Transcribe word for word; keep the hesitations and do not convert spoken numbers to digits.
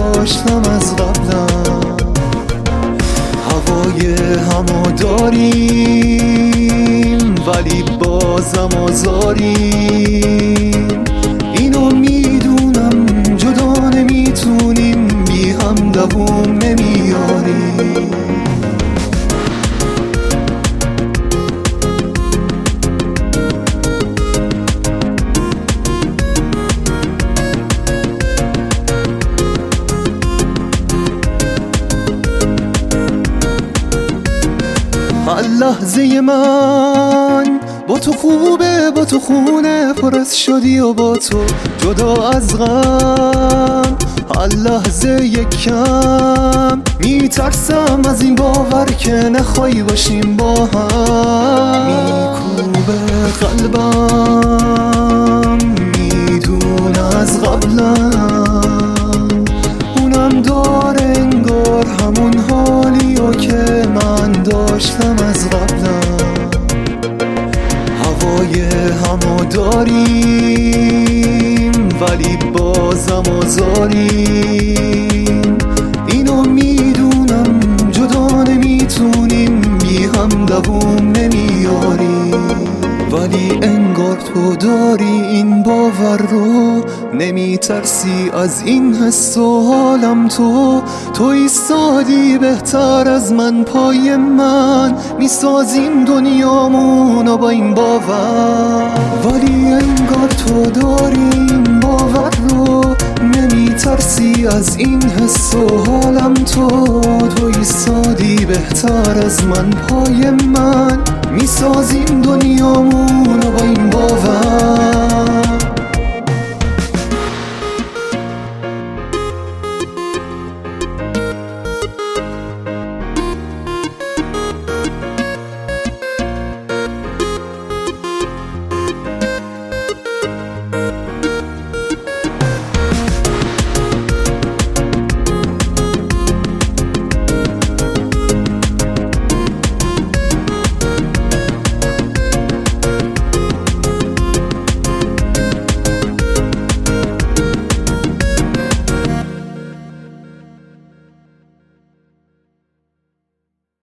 داشتم از قبلم. هوای همو داریم ولی بازم آزاریم. اینو میدونم جدا نمیتونیم، بی هم دووم نمیاریم. هر لحظه من با تو خوبه، با تو خونه پر از شدی و با تو جدا از غم. هر لحظه یک کم میترسم از این باور که نخوایی باشیم با هم. میکوبه قلبم میدونه از قبلم، اونم داره انگار همون حالیو که من داشتم از قبلم. هوای همو داریم ولی بازم آزاریم. اینو میدونم جدا نمیتونیم، بی هم دووم نمیاریم. ولی انگار تو داری این باور رو، نمیترسی از این حس و حالم. تو تو ایستادی بهتر از من پای من، میسازیم دنیامونو با این باور. ولی انگار تو داری این باور رو، نمیترسی از این حس و حالم. تو تو ایستادی بهتر از من پای من، میسازیم دنیامونو با این باور.